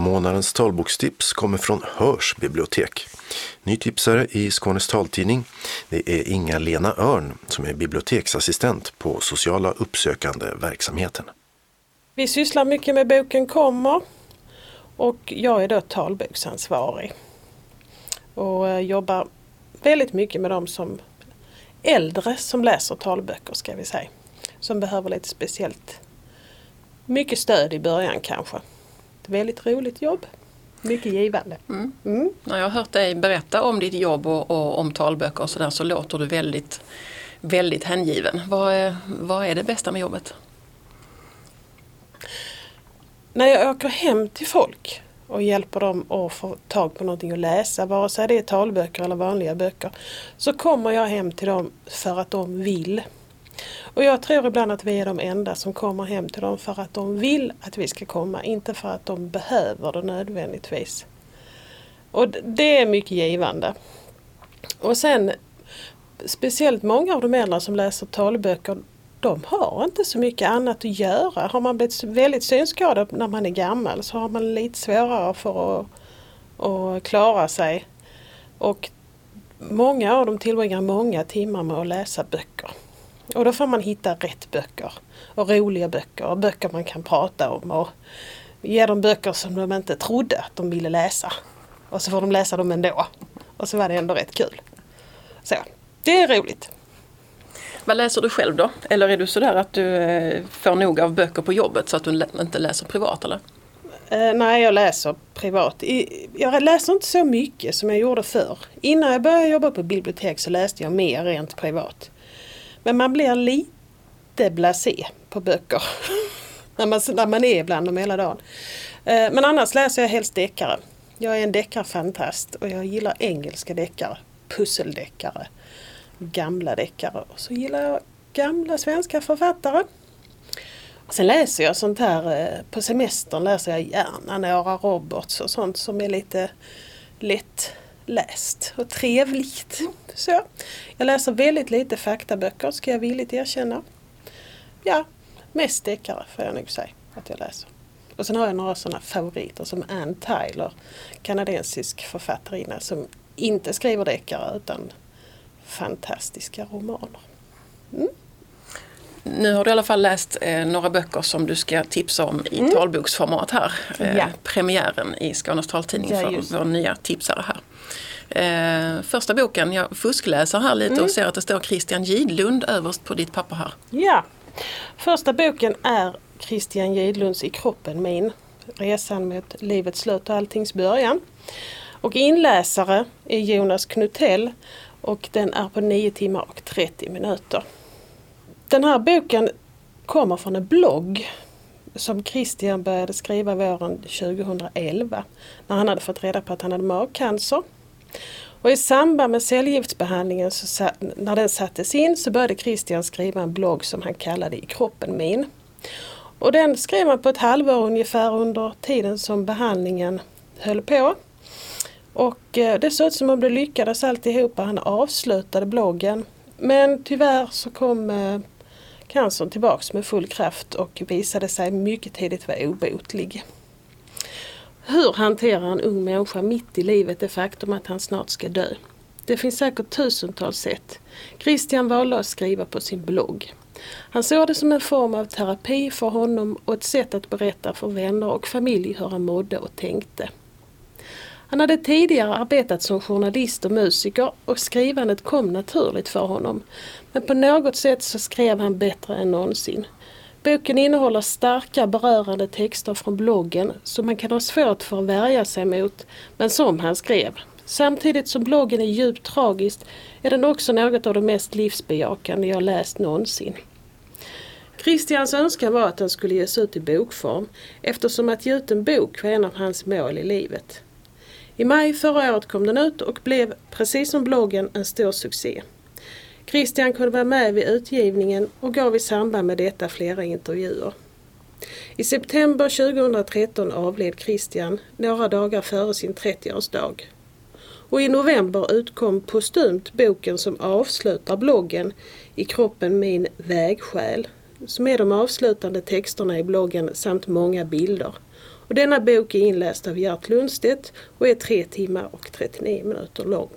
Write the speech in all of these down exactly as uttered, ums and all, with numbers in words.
Månadens talbokstips kommer från Hörs bibliotek. Ny tipsare i Skånes taltidning, det är Inga-Lena Örn som är biblioteksassistent på sociala uppsökande verksamheten. Vi sysslar mycket med Boken kommer och jag är då talboksansvarig. Och jobbar väldigt mycket med de som äldre som läser talböcker, ska vi säga. Som behöver lite speciellt mycket stöd i början kanske. Ett väldigt roligt jobb. Mycket givande. Mm. Mm. När jag har hört dig berätta om ditt jobb och, och om talböcker och så där, så låter du väldigt, väldigt hängiven. Vad är, vad är det bästa med jobbet? När jag åker hem till folk och hjälper dem att få tag på någonting att läsa, vare sig det är talböcker eller vanliga böcker, så kommer jag hem till dem för att de vill. Och jag tror ibland att vi är de enda som kommer hem till dem för att de vill att vi ska komma, inte för att de behöver det nödvändigtvis. Och det är mycket givande. Och sen, speciellt många av de äldre som läser talböcker, de har inte så mycket annat att göra. Har man blivit väldigt synskadad när man är gammal så har man lite svårare för att, att klara sig. Och många av dem tillbringar många timmar med att läsa böcker. Och då får man hitta rätt böcker och roliga böcker och böcker man kan prata om och ge dem böcker som de inte trodde att de ville läsa. Och så får de läsa dem ändå. Och så var det ändå rätt kul. Så, det är roligt. Vad läser du själv då? Eller är du sådär att du får nog av böcker på jobbet så att du inte läser privat, eller? Eh, nej, jag läser privat. Jag läser inte så mycket som jag gjorde förr. Innan jag började jobba på bibliotek så läste jag mer rent privat. Men man blir lite blasé på böcker när, man, när man är bland dem hela dagen. Eh, men annars läser jag helst deckare. Jag är en deckarfantast och jag gillar engelska deckare, pusseldeckare, gamla deckare. Och så gillar jag gamla svenska författare. Sen läser jag sånt här, eh, på semestern läser jag gärna några Roberts och sånt som är lite lätt läst och trevligt. Så jag läser väldigt lite faktaböcker, ska jag villigt erkänna. Ja, mest deckare får jag nog säga att jag läser. Och sen har jag några sådana favoriter som Anne Tyler, kanadensisk författarinna som inte skriver deckare utan fantastiska romaner. Mm. Nu har du i alla fall läst eh, några böcker som du ska tipsa om i mm. talboksformat här. Eh, ja. Premiären i Skånes taltidning ja, för vår nya tipsare här. Eh, första boken, jag fuskläser här lite mm. och ser att det står Christian Gidlund överst på ditt papper här. Ja, första boken är Christian Gidlunds I kroppen min. Resan med livets slut och alltings början. Och inläsare är Jonas Knutell och den är på nio timmar och trettio minuter. Den här boken kommer från en blogg som Christian började skriva våren tjugohundraelva när han hade fått reda på att han hade magcancer. Och i samband med cellgiftsbehandlingen, så, när den sattes in, så började Christian skriva en blogg som han kallade I kroppen min. Och den skrev han på ett halvår ungefär under tiden som behandlingen höll på. Och eh, det såg ut som om det lyckades alltihopa. Han avslutade bloggen. Men tyvärr så kom eh, cancern tillbaks med full kraft och visade sig mycket tidigt vara obotlig. Hur hanterar en ung människa mitt i livet det faktum att han snart ska dö? Det finns säkert tusentals sätt. Christian valde att skriva på sin blogg. Han såg det som en form av terapi för honom och ett sätt att berätta för vänner och familj hur han mådde och tänkte. Han hade tidigare arbetat som journalist och musiker och skrivandet kom naturligt för honom. Men på något sätt så skrev han bättre än någonsin. Boken innehåller starka berörande texter från bloggen som man kan ha svårt för att värja sig mot, men som han skrev. Samtidigt som bloggen är djupt tragiskt är den också något av det mest livsbejakande jag läst någonsin. Christians önskan var att den skulle ges ut i bokform eftersom att ge ut en bok var en av hans mål i livet. I maj förra året kom den ut och blev, precis som bloggen, en stor succé. Christian kunde vara med vid utgivningen och gav i samband med detta flera intervjuer. I september tjugohundratretton avled Christian några dagar före sin trettioårsdag. Och i november utkom postumt boken som avslutar bloggen I kroppen min vägsjäl, som är de avslutande texterna i bloggen samt många bilder. Och denna bok är inläst av Gert Lundstedt och är tre timmar och trettionio minuter lång.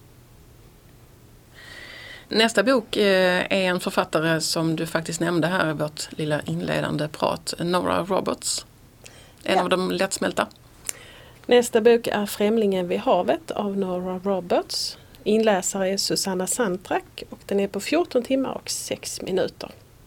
Nästa bok är en författare som du faktiskt nämnde här i vårt lilla inledande prat, Nora Roberts. En Ja. av de lättsmälta. Nästa bok är Främlingen vid havet av Nora Roberts. Inläsare är Susanna Santrak och den är på fjorton timmar och sex minuter.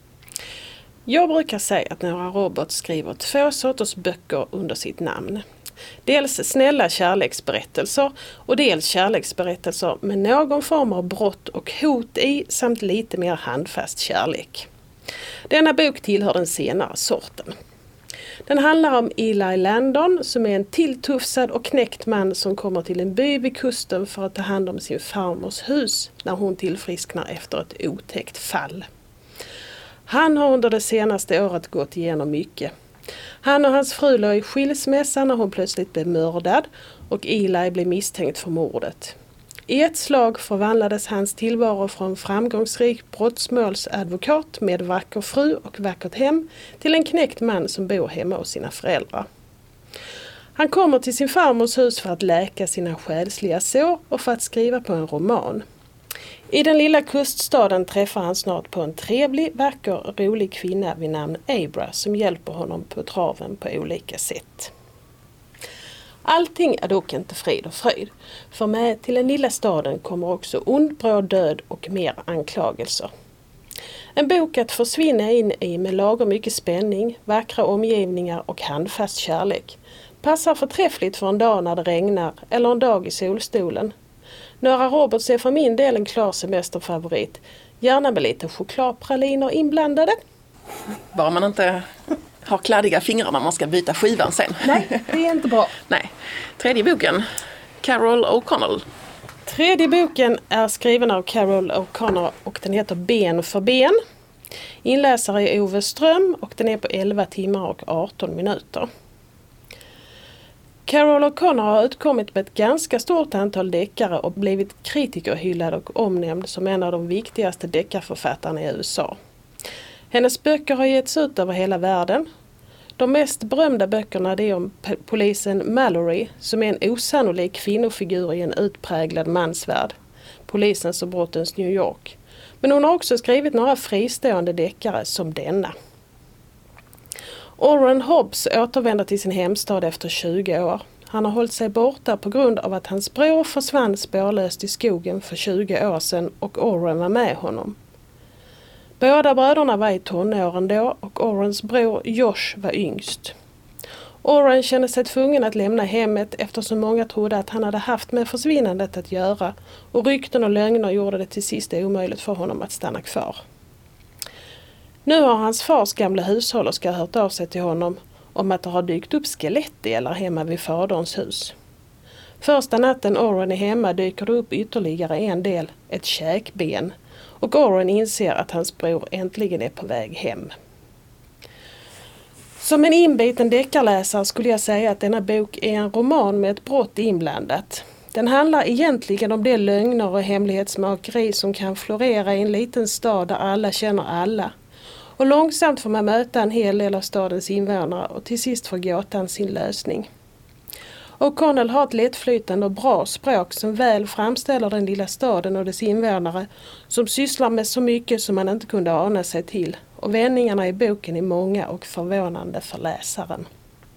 Jag brukar säga att Nora Roberts skriver två sorters böcker under sitt namn. Dels snälla kärleksberättelser och dels kärleksberättelser med någon form av brott och hot i samt lite mer handfast kärlek. Denna bok tillhör den senare sorten. Den handlar om Eli Landon som är en tilltufsad och knäckt man som kommer till en by vid kusten för att ta hand om sin farmors hus när hon tillfrisknar efter ett otäckt fall. Han har under det senaste året gått igenom mycket. Han och hans fru låg i skilsmässa när hon plötsligt blev mördad och Eli blev misstänkt för mordet. I ett slag förvandlades hans tillvaro från framgångsrik brottsmålsadvokat med vacker fru och vackert hem till en knäckt man som bor hemma hos sina föräldrar. Han kommer till sin farmors hus för att läka sina själsliga sår och för att skriva på en roman. I den lilla kuststaden träffar han snart på en trevlig, vacker och rolig kvinna vid namn Abra som hjälper honom på traven på olika sätt. Allting är dock inte frid och fröjd, för med till den lilla staden kommer också ond, bråd död och mer anklagelser. En bok att försvinna in i med lagom mycket spänning, vackra omgivningar och handfast kärlek. Passar förträffligt för en dag när det regnar eller en dag i solstolen. Nora Roberts är för min del en klar semesterfavorit, gärna med lite chokladpraliner inblandade. Bara man inte har kladdiga fingrar när man ska byta skivan sen. Nej, det är inte bra. Nej. Tredje boken, Carol O'Connell. Tredje boken är skriven av Carol O'Connell och den heter Ben för ben. Inläsare är Ove Ström och den är på elva timmar och arton minuter. Carol O'Connell har utkommit med ett ganska stort antal deckare och blivit kritikerhyllad och omnämnd som en av de viktigaste deckarförfattarna i U S A. Hennes böcker har getts ut över hela världen. De mest berömda böckerna är om p- polisen Mallory som är en osannolik kvinnofigur i en utpräglad mansvärld. Polisens och brottens New York. Men hon har också skrivit några fristående deckare som denna. Orrin Hobbs återvänder till sin hemstad efter tjugo år. Han har hållit sig borta på grund av att hans bror försvann spårlöst i skogen för tjugo år sedan och Orrin var med honom. Båda bröderna var i tonåren då och Orrins bror Josh var yngst. Orrin kände sig tvungen att lämna hemmet eftersom många trodde att han hade haft med försvinnandet att göra och rykten och lögner gjorde det till sist omöjligt för honom att stanna kvar. Nu har hans fars gamla hushållerska hört av sig till honom om att det har dykt upp skelettdelar hemma vid faderns hus. Första natten Orrin är hemma dyker det upp ytterligare en del, ett käkben, och Orrin inser att hans bror äntligen är på väg hem. Som en inbiten deckarläsare skulle jag säga att denna bok är en roman med ett brott inblandat. Den handlar egentligen om de lögner och hemlighetsmakeri som kan florera i en liten stad där alla känner alla. Och långsamt får man möta en hel del av stadens invånare och till sist får gåtan sin lösning. O'Connell har ett lättflytande och bra språk som väl framställer den lilla staden och dess invånare som sysslar med så mycket som man inte kunde ana sig till. Och vändningarna i boken är många och förvånande för läsaren.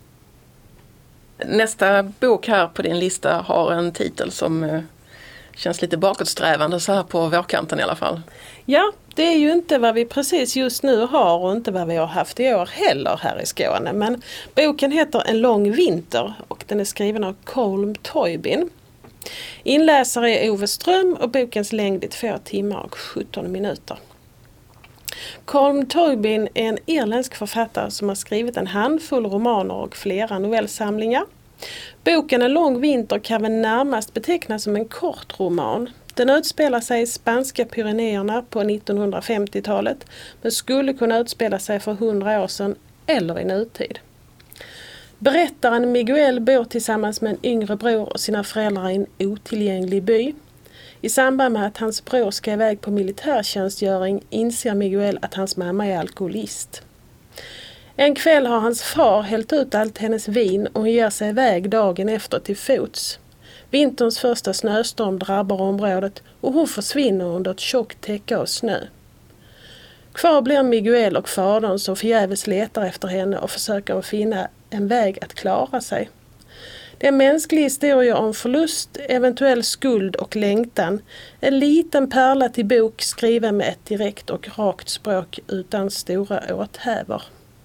Nästa bok här på din lista har en titel som eh, känns lite bakåtsträvande så här på vårkanten i alla fall. Ja, det är ju inte vad vi precis just nu har och inte vad vi har haft i år heller här i Skåne. Men boken heter En lång vinter och den är skriven av Colm Toybin. Inläsare är Ove Ström och bokens längd är två timmar och sjutton minuter. Colm Toybin är en irländsk författare som har skrivit en handfull romaner och flera novellsamlingar. Boken En lång vinter kan väl närmast betecknas som en kort roman. Den utspelar sig i spanska Pyrenéerna på nittonhundrafemtiotalet men skulle kunna utspela sig för hundra år sedan eller i nutid. Berättaren Miguel bor tillsammans med en yngre bror och sina föräldrar i en otillgänglig by. I samband med att hans bror ska iväg på militärtjänstgöring inser Miguel att hans mamma är alkoholist. En kväll har hans far hällt ut allt hennes vin och hon ger sig iväg dagen efter till fots. Vinterns första snöstorm drabbar området och hon försvinner under ett tjockt täcke av snö. Kvar blir Miguel och fadern som förgäves letar efter henne och försöker finna en väg att klara sig. Det är en mänsklig historia om förlust, eventuell skuld och längtan. En liten pärla till bok skriven med ett direkt och rakt språk utan stora åthävor.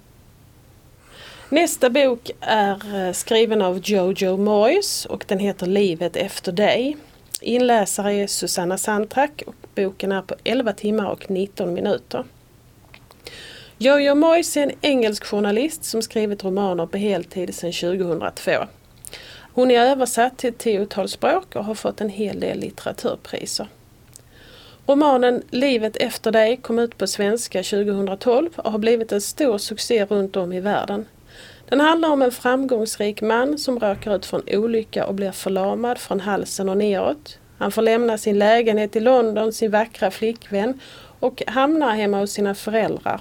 Nästa bok är skriven av Jojo Moyes och den heter Livet efter dig. Inläsare är Susanna Santrak och boken är på elva timmar och nitton minuter. Jojo Moyes är en engelsk journalist som skrivit romaner på heltid sedan tjugohundratvå. Hon är översatt till ett tiotal språk och har fått en hel del litteraturpriser. Romanen Livet efter dig kom ut på svenska tjugohundratolv och har blivit en stor succé runt om i världen. Den handlar om en framgångsrik man som råkar ut från olycka och blir förlamad från halsen och neråt. Han får lämna sin lägenhet i London, sin vackra flickvän och hamnar hemma hos sina föräldrar.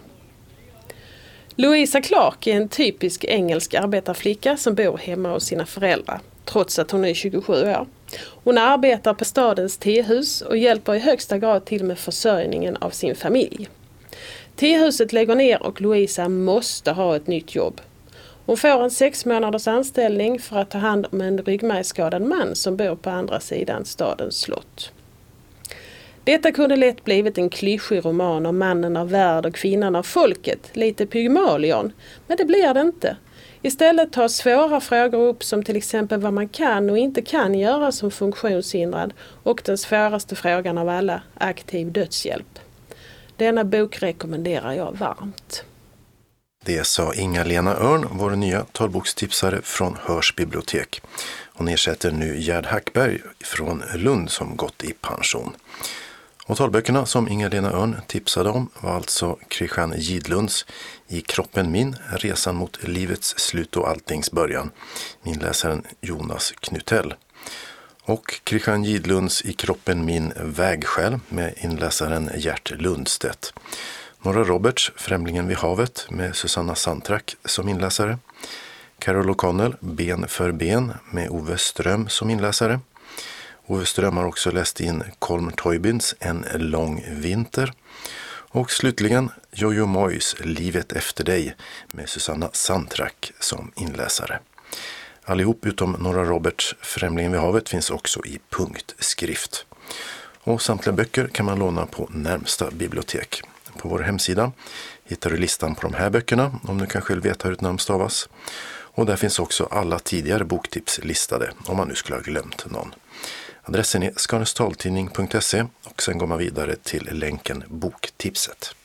Louisa Clark är en typisk engelsk arbetarflicka som bor hemma hos sina föräldrar, trots att hon är tjugosju år. Hon arbetar på stadens tehus och hjälper i högsta grad till med försörjningen av sin familj. Tehuset lägger ner och Louisa måste ha ett nytt jobb. Hon får en sex månaders anställning för att ta hand om en ryggmärgsskadad man som bor på andra sidan stadens slott. Detta kunde lätt blivit en klyschig roman om mannen av värld och kvinnan av folket, lite Pygmalion, men det blir det inte. Istället tas svåra frågor upp som till exempel vad man kan och inte kan göra som funktionshindrad och den svåraste frågan av alla, aktiv dödshjälp. Denna bok rekommenderar jag varmt. Det sa Inga-Lena Örn, vår nya talbokstipsare från Hörs bibliotek. Hon ersätter nu Gerd Hackberg från Lund som gått i pension. Och talböckerna som Inga-Lena Örn tipsade om var alltså Christian Gidlunds I kroppen min, resan mot livets slut och alltings början, inläsaren Jonas Knutell. Och Christian Gidlunds I kroppen min, vägskäl med inläsaren Gert Lundstedt. Nora Roberts, Främlingen vid havet med Susanna Santrak som inläsare. Carol O'Connell, Ben för ben med Ove Ström som inläsare. Ove Ström har också läst in Colm Toibins En lång vinter. Och slutligen Jojo Moyes Livet efter dig med Susanna Santrak som inläsare. Allihop utom Nora Roberts Främlingen vid havet finns också i punktskrift. Och samtliga böcker kan man låna på närmsta bibliotek. På vår hemsida hittar du listan på de här böckerna om du kan själv veta hur ett namn stavas. Och där finns också alla tidigare boktips listade om man nu skulle ha glömt någon. Adressen är skånestaltidning punkt se och sen går man vidare till länken boktipset.